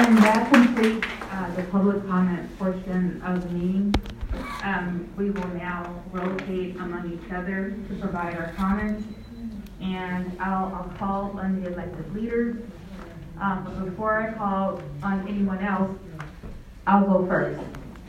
And that completes the public comment portion of the meeting. We will now rotate among each other to provide our comments. And I'll call on the elected leaders. But before I call on anyone else, I'll go first.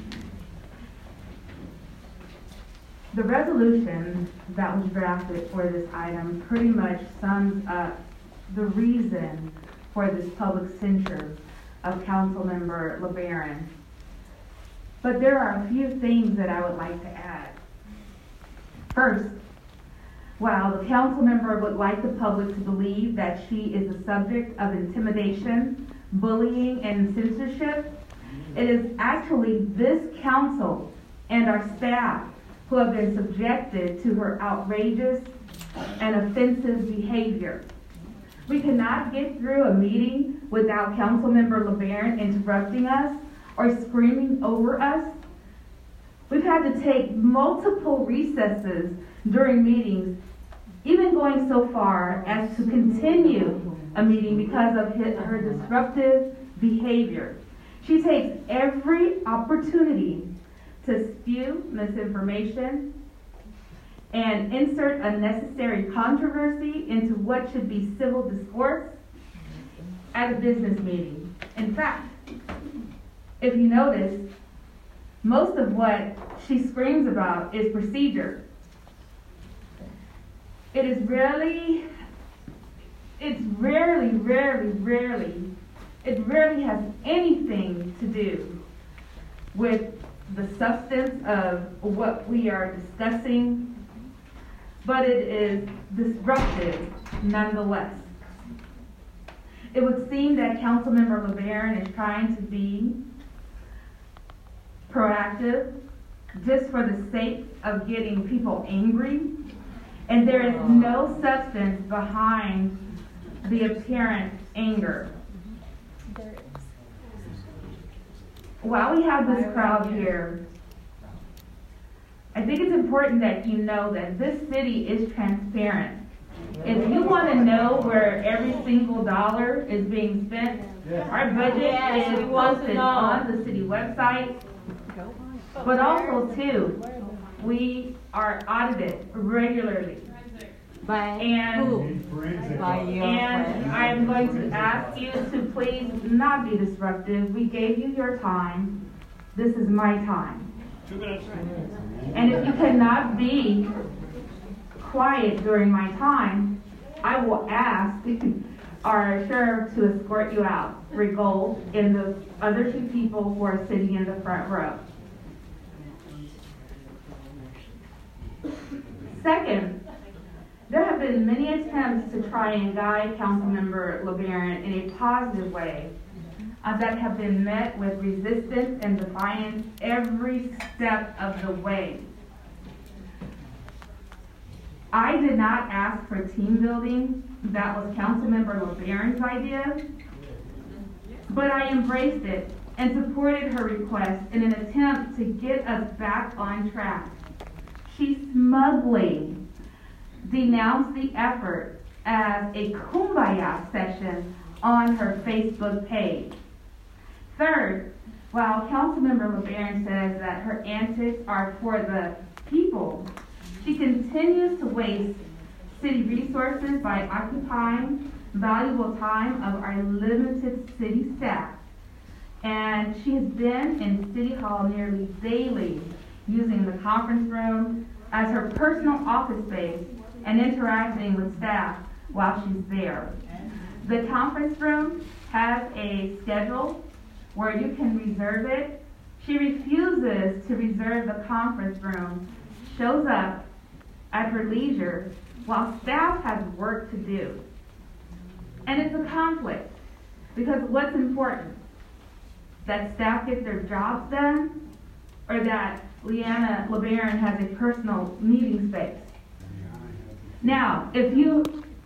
The resolution that was drafted for this item pretty much sums up the reason for this public censure of Councilmember LeBaron. But there are a few things that I would like to add. First, while the council member would like the public to believe that she is a subject of intimidation, bullying, and censorship, it is actually this council and our staff who have been subjected to her outrageous and offensive behavior. We cannot get through a meeting without Councilmember LeBaron interrupting us or screaming over us. We've had to take multiple recesses during meetings, even going so far as to continue a meeting because of her disruptive behavior. She takes every opportunity to spew misinformation and insert unnecessary controversy into what should be civil discourse at a business meeting. In fact, if you notice, most of what she screams about is procedure. It rarely has anything to do with the substance of what we are discussing, but it is disruptive nonetheless. It would seem that Councilmember LeBaron is trying to be proactive just for the sake of getting people angry, and there is no substance behind the apparent anger. While we have this crowd here, I think it's important that you know that this city is transparent. If you want to know where every single dollar is being spent, our budget is posted on the city website. But also, too, we are audited regularly. And I'm going to ask you to please not be disruptive. We gave you your time. This is my time. 2 minutes. And if you cannot be quiet during my time, I will ask our sheriff to escort you out, Rigold, and the other 2 people who are sitting in the front row. Second, there have been many attempts to try and guide Councilmember LeBaron in a positive way that have been met with resistance and defiance every step of the way. I did not ask for team building. That was Councilmember LeBaron's idea. But I embraced it and supported her request in an attempt to get us back on track. She smugly denounced the effort as a kumbaya session on her Facebook page. Third, while Councilmember LeBaron says that her antics are for the people, she continues to waste city resources by occupying valuable time of our limited city staff. And she has been in City Hall nearly daily, using the conference room as her personal office space and interacting with staff while she's there. The conference room has a schedule where you can reserve it. She refuses to reserve the conference room, shows up at her leisure while staff has work to do. And it's a conflict, because what's important? That staff get their jobs done, or that Leanna LeBaron has a personal meeting space? Now, if you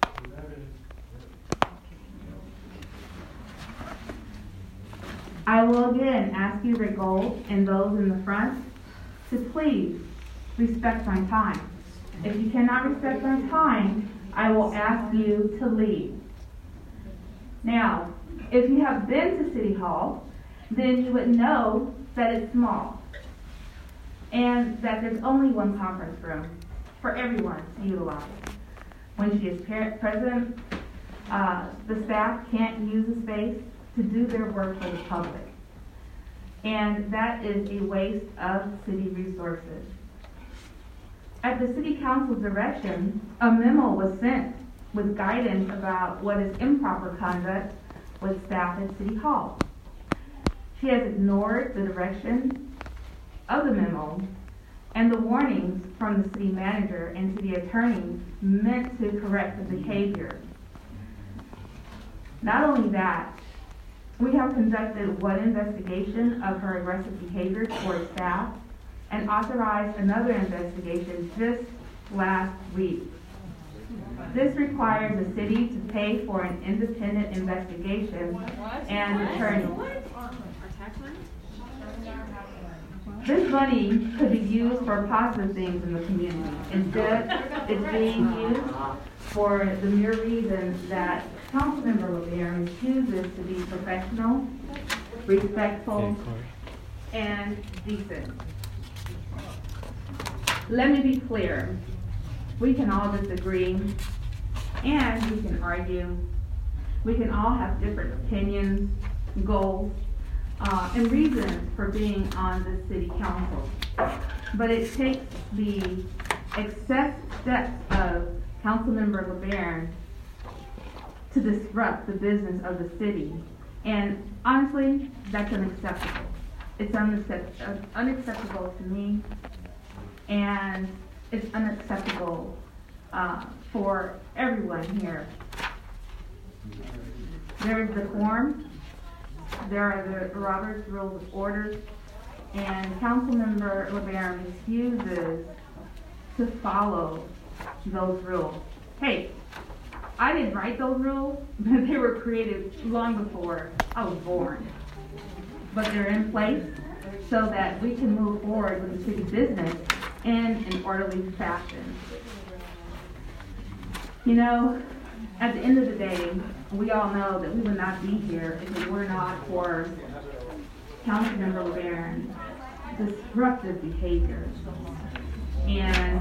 I will again ask you, Rigold, and those in the front, to please respect my time. If you cannot respect my time, I will ask you to leave. Now, If you have been to City Hall, then you would know that it's small and that there's only one conference room for everyone to utilize. When she is present, the staff can't use the space to do their work for the public. And that is a waste of city resources. At the City Council's direction, a memo was sent with guidance about what is improper conduct with staff at City Hall. She has ignored the direction of the memo and the warnings from the city manager and city attorney meant to correct the behavior. Not only that, we have conducted one investigation of her aggressive behavior towards staff and authorized another investigation just last week. This requires the city to pay for an independent investigation and attorney. This money could be used for positive things in the community. Instead, it's being used for the mere reason that Councilmember LeBaron chooses to be professional, respectful, and decent. Let me be clear. We can all disagree, and we can argue. We can all have different opinions, goals, and reasons for being on the city council. But it takes the excessive steps of Councilmember LeBaron to disrupt the business of the city. And honestly, that's unacceptable. It's unacceptable to me, and it's unacceptable for everyone here. There is the quorum, there are the Robert's Rules of Order, and Councilmember LeBaron refuses to follow those rules. Hey, I didn't write those rules, but they were created long before I was born. But they're in place so that we can move forward with the city business in an orderly fashion. You know, at the end of the day, we all know that we would not be here if it were not for Councilmember LeBaron's disruptive behavior. And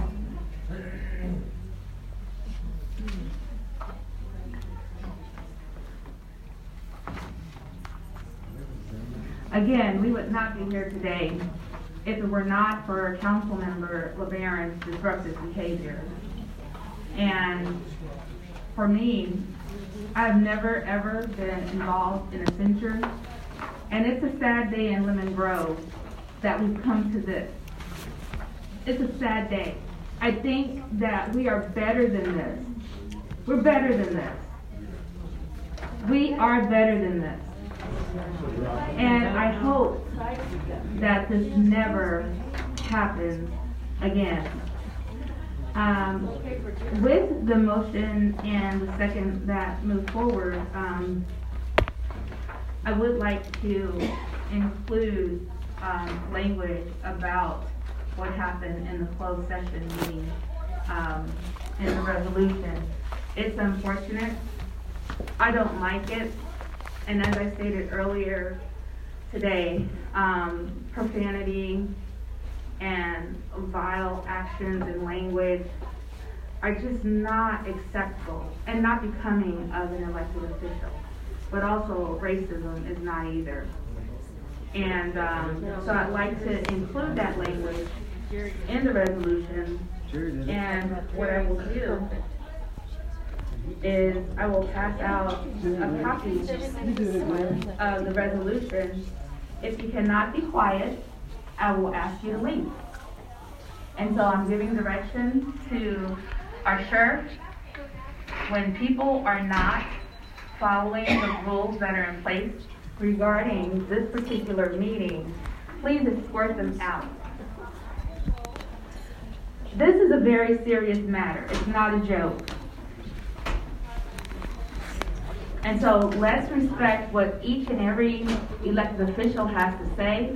again, we would not be here today if it were not for Councilmember LeBaron's disruptive behavior. And for me, I've never ever been involved in a censure, and it's a sad day in Lemon Grove that we've come to this. It's a sad day. I think that we are better than this. We're better than this. We are better than this. And I hope that this never happens again. With the motion and the second that moved forward, I would like to include language about what happened in the closed session meeting in the resolution. It's unfortunate. I don't like it. And as I stated earlier today, profanity and vile actions and language are just not acceptable and not becoming of an elected official. But also racism is not either. And so I'd like to include that language in the resolution. And what I will do is I will pass out a copy of the resolution. If you cannot be quiet, I will ask you to leave. And so I'm giving direction to our sheriff. When people are not following the rules that are in place regarding this particular meeting, please escort them out. This is a very serious matter. It's not a joke. And so let's respect what each and every elected official has to say.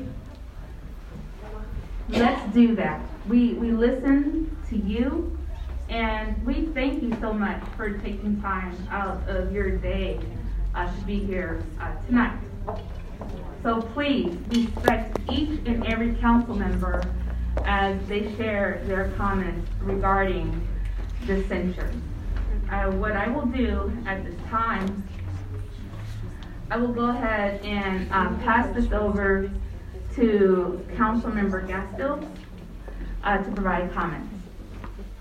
Let's do that. We listen to you, and we thank you so much for taking time out of your day should be here tonight. So please respect each and every council member as they share their comments regarding this censure. What I will do at this time, I will go ahead and pass this over to Councilmember Gastill to provide comments.